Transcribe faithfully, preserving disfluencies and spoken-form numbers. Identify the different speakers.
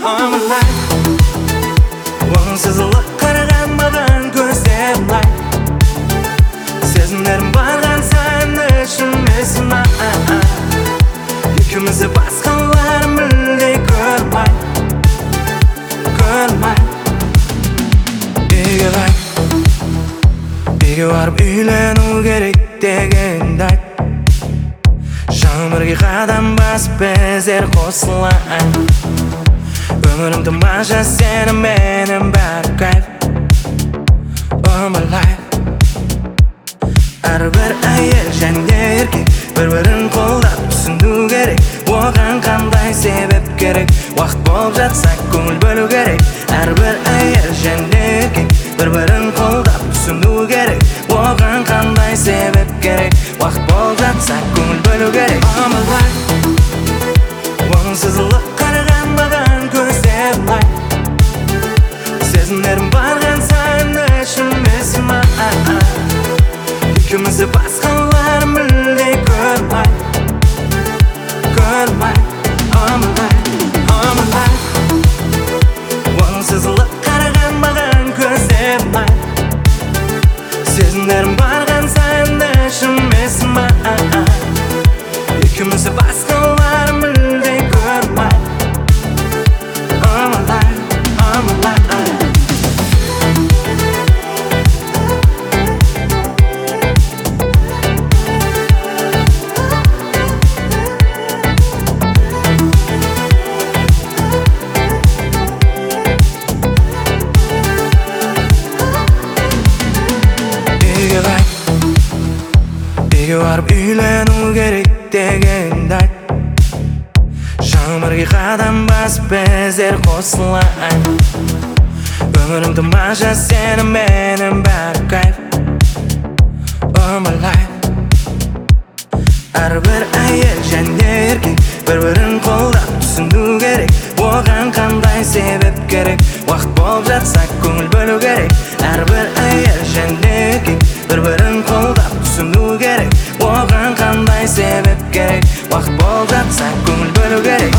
Speaker 1: I'm alive. Оңсызлық қараған маған көздерім лай. Сезімдерім барған сайын ішіме екеумізді басқалар мүлде көрмай, көрмай. Үйге қайт, үйге барып үйлену керек дегенді айт. Өмірге қадам басып безер қосылайын. Өмірім тамаша сеніменен бәрі кайф. Oh my life. Әрбір әйел және еркек бір-бірін қолдап түсіну керек. Оған қандай себеп керек? Уақыт болып жатса көңіл бөлу керек. Әрбір әйел және еркек бір-бірін қолдап түсіну керек. Оған қандай себеп керек? Уақыт болып жатса көңіл бөлу керек. Oh my life. Оңсызлық қараған маған көздерім лай. Сезімдерім барған сайын ішіме сыймай. Екеумізді басқалар мүлде көрмай, көрмай. Oh my life, oh my life. Оңсызлық қараған маған көздерім лай. Сезімдерім барған сайын ішіме сыймай. Екеумізді басқалар мүлде көрмай. Oh my life, oh my life. Үйге барып үйлену керек дегенді айт. Өмірге қадам басып безер қосылайын. Өмірім тамаша сеніменен бәрі кайф. Oh my life. Әрбір әйел және еркек бір-бірін қолдап түсіну керек. Оған қандай себеп керек? Уақыт болып жатса көңіл бөлу керек. Әрбір әйел және еркек бір-бірін қолдап түсіну керек. Оған қандай себеп керек? Уақыт болып жатса көңіл бөлу керек.